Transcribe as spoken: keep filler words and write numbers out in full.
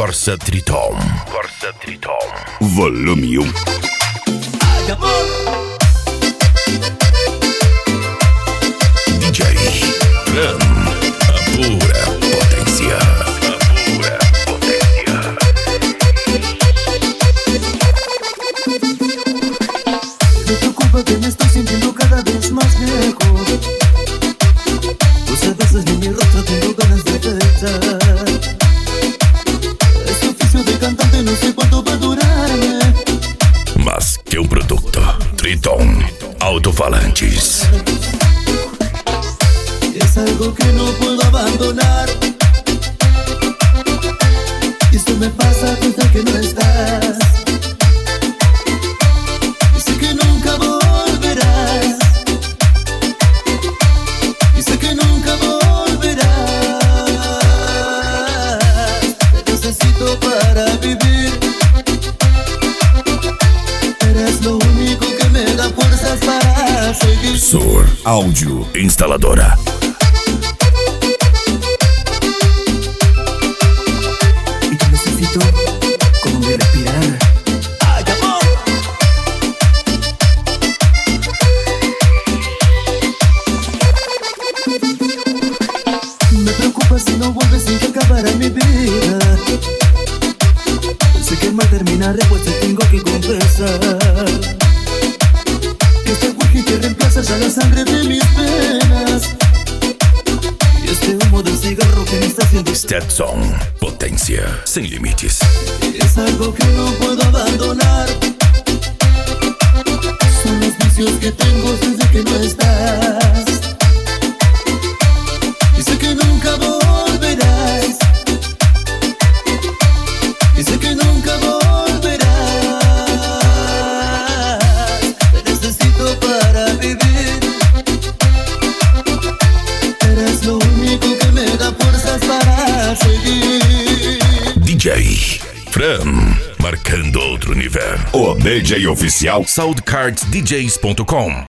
Corsa Triton. Corsa Triton. Volume um. Ai, amor. D J Fran, a pura potência. A pura potência. No te culpa que me estoy sintiendo cada vez más viejo. Pues a veces ni mi rostro tengo ganas de afeitar. Este oficio de cantante no sé cuánto va a durarme. Mas que um produto. Triton Alto-Falantes. Es algo que no puedo abandonar. Y esto me pasa desde que no estás. Y sé que nunca volverás. Y sé que nunca volverás. Te necesito para vivir. Eres lo único que me da fuerzas para seguir. Sur Áudio Instaladora. Y te necesito como mi respirar. ¡Ay, amor! Me preocupa si no vuelves sin que acabara mi vida. Sé que mal terminaré, pues te tengo que confesar que este whisky que reemplaza ya la sangre de mis penas. Y este humo del cigarro que me está haciendo. Stetson, potência sem limites. Es algo que no puedo abandonar. Son los vicios que tengo desde que no estás. Y sé que nunca volverás. Y sé que nunca volverás. Te necesito para vivir. Eres lo único que me da fuerzas para seguir. D J Fran, marcando outro nível. O D J oficial soundcards d js ponto com